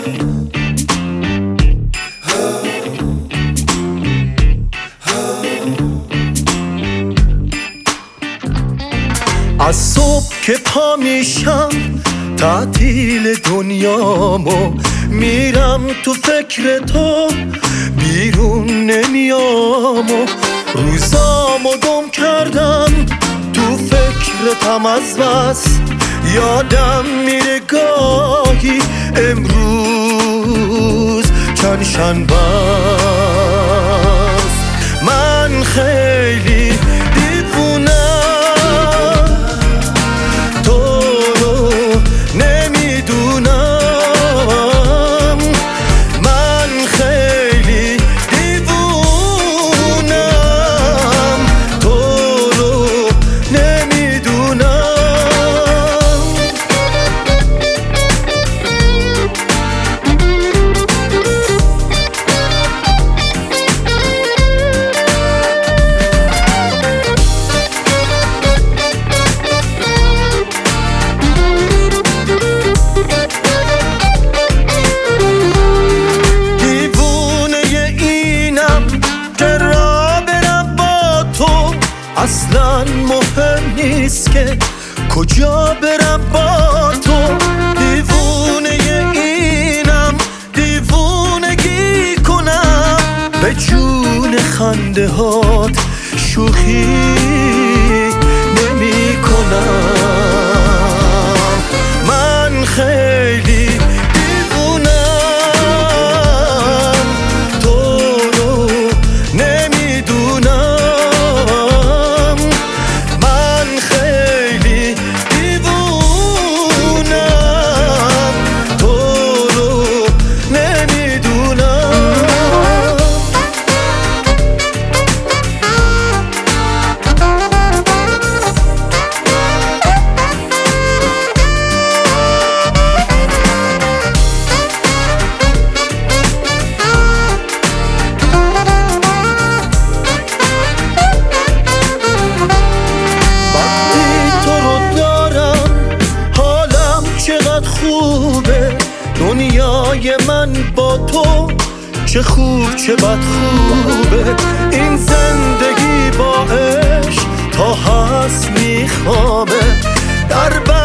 از صبح که پا میشم تعطیل دنیامو میرم تو فکر تو بیرون نمیام و روزامو گم کردم تو فکرتم از بس یادم میره گاهی امروز چند شنبه است. من خیلی دیوونم تو رو نمیدونم، من خیلی دیوونم تو رو نمیدونم. اصلا مهم نیست که کجا برم با تو، دیوونه اینم دیوونگی کنم به جون خنده هات شوخی نمی کنم. من خیلی دیوونم تو رو نمیدونم، خوبه دنیای من با تو، چه خوب چه بد خوبه این زندگی با عشق تا هست میخوامه در